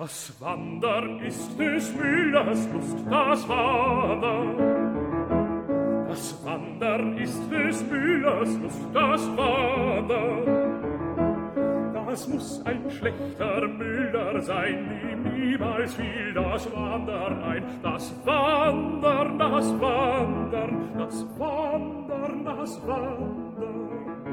Das Wandern ist des Müllers Lust, das Wandern. Das Wandern ist des Müllers Lust, das Wandern. Das muss ein schlechter Müller sein, dem niemals fiel das Wandern ein. Das Wandern, das Wandern, das Wandern, das Wandern.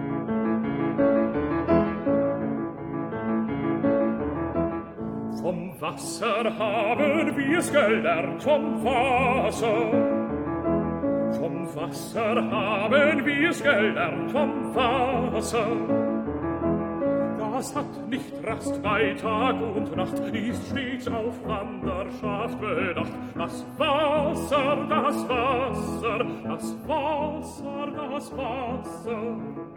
Vom Wasser haben wir's gelernt, vom Wasser. Vom Wasser haben wir's gelernt, vom Wasser. Das hat nicht Rast bei Tag und Nacht, ist stets auf Wanderschaft bedacht. Das Wasser, das Wasser, das Wasser, das Wasser.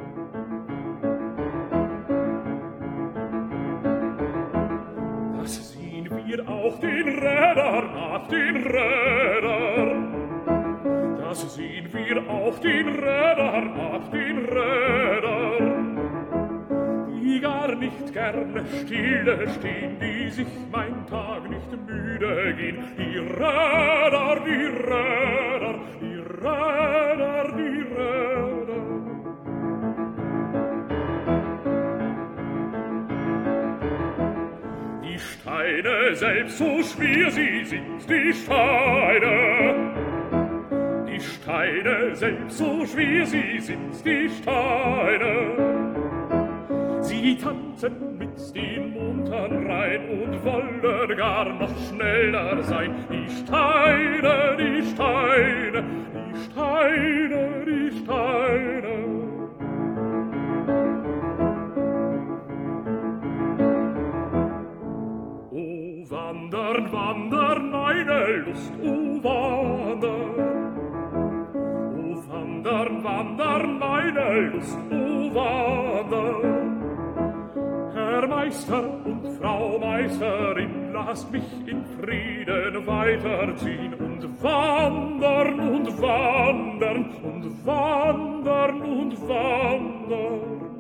Das sehen wir auch den Rädern nach, den Rädern. Das sehen wir auch den Rädern nach, den Rädern. Die gar nicht gerne stille stehen, die sich mein Tag nicht müde gehen. Die Räder, die Räder, die Räder, die Räder. Die Steine selbst, so schwer sie sind, die Steine. Die Steine selbst, so schwer sie sind, die Steine. Sie tanzen mit den muntern rein und wollen gar noch schneller sein. Die Steine, die Steine, die Steine, die Steine. O wandern, wandern, meine Lust, o wandern. O wandern, wandern, meine Lust, o wandern. Herr Meister und Frau Meisterin, lasst mich in Frieden weiterziehen und wandern und wandern und wandern und wandern.